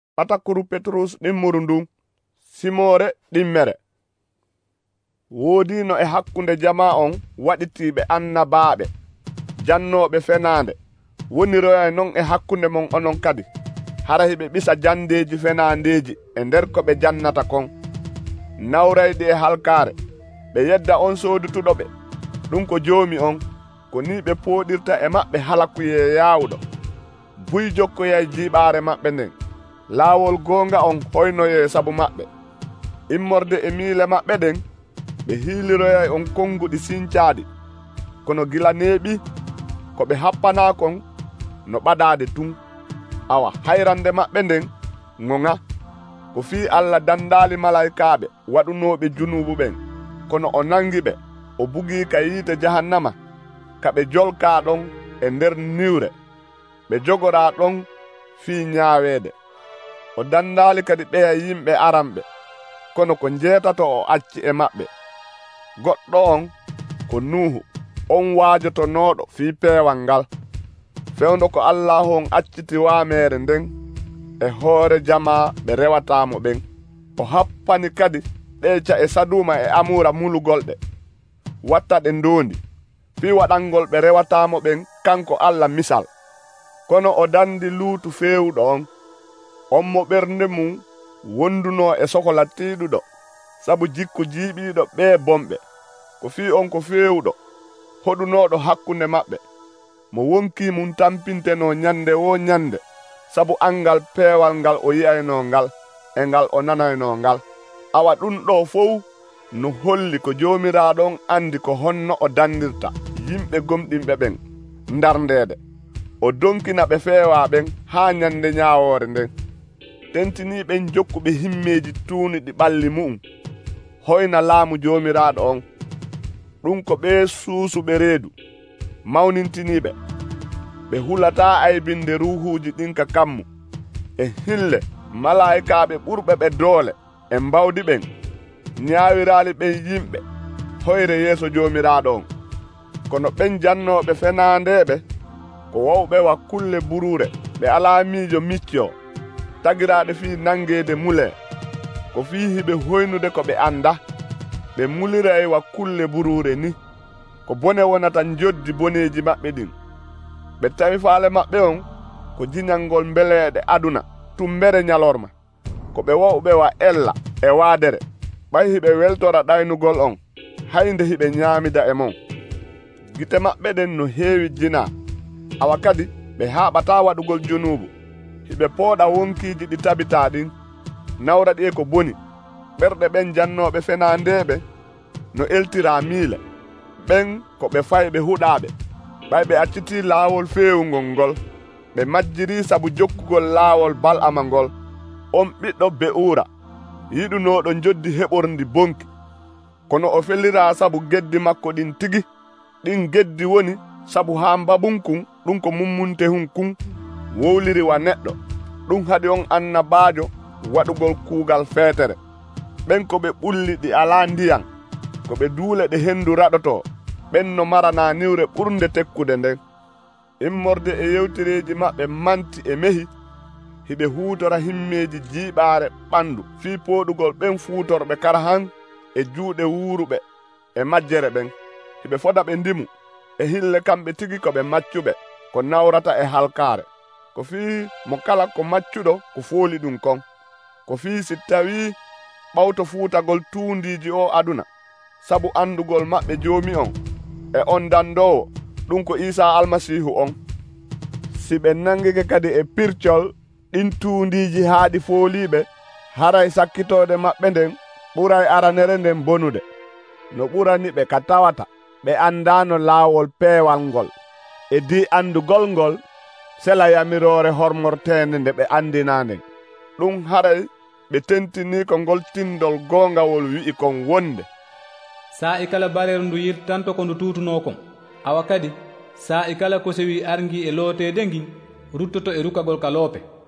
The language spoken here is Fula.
patakuru Petrus ɗimmuru ndun simore ɗimmere woodino e hakkunde jama on waɗitiɓe annabaɓe jannoɓe fenande woniroya non e hakkunde mon onon kadi hara hiɓe ɓisa jandeji fenandeji e nder ko ɓe jannata kon nawrayde e halkare ɓe yedda on soodutuɗoɓe ɗum ko joomi on ko ni ɓe pooɗirta e maɓɓe halakuye yawɗo buy jokkoya jiiɓaare maɓɓe nden laawol goonga on hoynoye sabu maɓɓe immorde e miile maɓɓe ɗen ɓe hiiliroya on konnguɗi sincaɗi kono gila neeɓi ko ɓe happana kon no ɓadade tun awa hayrande maɓɓe nden ŋoŋa ko fii Allah dandali malaikaɓe waɗunoɓe junubu ɓen kono o nangi ɓe o bugi ka yiite jahannama kaɓe jolka ɗon e nder niwre ɓe jogora ɗon fii ñaaweede o dandali kadi ɓeya yimɓe aranɓe kono ko jeetato o acci e maɓɓe goɗɗo on ko Nuhu on waajotonoɗo fii peewal ngal fewndo ko Allah on acciti waamere nden e hoore jama ɓe rewatamo ɓen o happani kadi ɗeeca e saduma e amura mulugolɗe watta ɗe ndondi fii waɗangol ɓe rewatamo ɓen kanko Allah misal kono o dandi luutu fewuɗo on mo ɓernde mum wonduno e sokola tiiɗuɗo sabu jikku jiiɓiɗo ɓe bomɓe ko fii on ko fewuɗo hoɗunoɗo hakkunde maɓɓe mo wonki mum tampinteno nyande wo nyande sabu angal peewal ngal o yiyayno ngal e ngal o nanayno ngal awa ɗum ɗo fof no holli ko joomiraɗon andi ko honno o dandirta yimɓe gomɗinɓe ɓen ndarndede o donkina ɓe feewa ɓen ha nyande nyaawore nden tentini ɓen jokkuɓe himmeji tuuni ɗi ɓalli mum hoyna laamu joomiraɗo on ɗum ko ɓe suusuɓe reedu mawnintiniɓe ɓe hulata aybinde ruhuji ɗin ka kammu e hille malaikaɓe ɓurɓe ɓe doole e mbawdi ɓen ñaawirali ɓen yimɓe hoyre yeeso joomiraɗo on kono ɓen jannoɓe fenandeɓe ko wowɓe wakkulle burure ɓe ala miijo micco tagiraɗe fii nangede mule ko fii hiɓe hoynude ko ɓe anda ɓe mulira e wakkulle burure ni ko bone wonata joddi boneji maɓɓe ɗin ɓe tawi faale maɓɓe on ko jiñangol mbeleɗe aduna tumbere ñalorma ko ɓe wowɓe wa ella e waadere ɓay hiɓe weltora ɗaynugol on haynde hiɓe ñaamida e mon gite maɓɓe ɗen no heewi jina awa kadi ɓe haaɓata waɗugol junubu hiɓe pooɗa wonkiiji ɗi tabita ɗin nawra ɗi e ko boni ɓerɗe ɓen jannoɓe fenandeɓe no eltira miile ɓen ko ɓe fayɓe huɗaɓe ɓay ɓe acciti laawol feewugol ngol ɓe majjiri sabu jokkugol laawol bal'ama ngol on ɓiɗɗo Be'ura yiɗunoɗo joddi heɓorndi bonki kono o fellira sabu geddi makko ɗin tigi ɗin geddi woni sabu ha mbabunkun ɗum ko mummuntehun kun wowliri wa neɗɗo ɗum haɗi on annabaajo waɗugol kuugal feetere ɓen ko ɓe ɓulli ɗi ala ndiyan ko ɓe duule ɗe hendu raɗoto ɓen no marana niwre ɓurde tekkude nden immorde e yewtereji maɓɓe manti e mehi hiɓe huutora himmeji jiiɓaare ɓandu fii pooɗugol ɓen fuutorɓe karahan e juuɗe wuuruɓe e majjere ɓen hiɓe foda ɓe ndimu e hille kamɓe tigi ko ɓe maccuɓe ko nawrata e halkaare ko fii mo kala ko maccuɗo ko fooli ɗum kon ko fii si tawi ɓawto fuutagol tuundiji o aduna sabu andugol maɓɓe joomi on e on dandowo ɗum ko Isa almasihu on si ɓe nangike kadi e pircol ɗin tuundiji haaɗi fooliɓe haray sakkitode maɓɓe nden ɓuray aranere nden bonude no ɓurani ɓe ka tawata ɓe andano laawol peewal ngol e di andugol ngol sela yamirore hormortende nde ɓe andina nden ɗum haray ɓe tentini ko ngol tindol gongawol wi'i kon wonde saa i kala bareeru ndu yirtanto ko ndu tuutuno kon awa kadi saa i kala ko sewi arngi e lootede ngin ruttoto e rukkagol ka loope